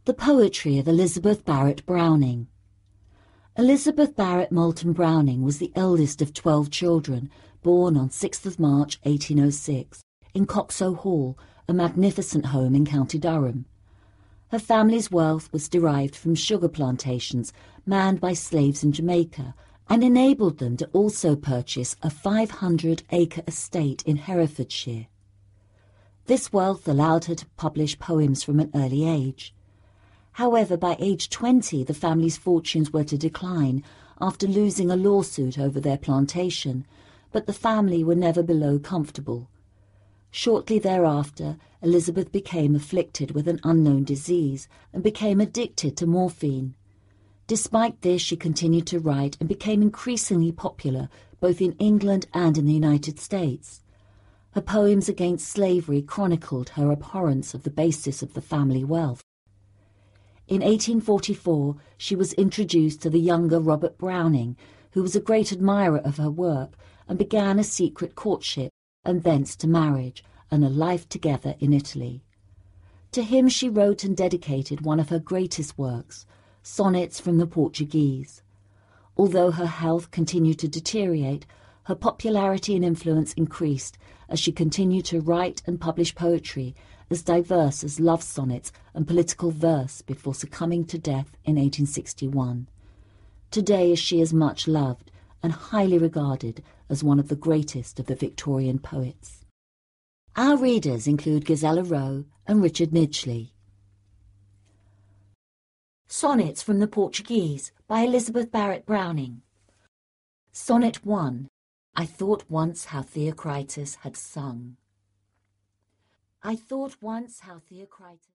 The poetry of Elizabeth Barrett Browning. Elizabeth Barrett Moulton Browning was the eldest of 12 children, born on 6th of March 1806 in Coxo Hall, a magnificent home in County Durham. Her family's wealth was derived from sugar plantations manned by slaves in Jamaica and enabled them to also purchase a 500-acre estate in Herefordshire. This wealth allowed her to publish poems from an early age. However, by age 20, the family's fortunes were to decline after losing a lawsuit over their plantation, but the family were never below comfortable. Shortly thereafter, Elizabeth became afflicted with an unknown disease and became addicted to morphine. Despite this, she continued to write and became increasingly popular both in England and in the United States. Her poems against slavery chronicled her abhorrence of the basis of the family wealth. In 1844, she was introduced to the younger Robert Browning, who was a great admirer of her work, and began a secret courtship, and thence to marriage, and a life together in Italy. To him she wrote and dedicated one of her greatest works, Sonnets from the Portuguese. Although her health continued to deteriorate, her popularity and influence increased as she continued to write and publish poetry as diverse as love sonnets and political verse before succumbing to death in 1861. Today she is much loved and highly regarded as one of the greatest of the Victorian poets. Our readers include Gisela Rowe and Richard Midgley. Sonnets from the Portuguese by Elizabeth Barrett Browning. Sonnet 1. I thought once how Theocritus had sung. I thought once how Theocritus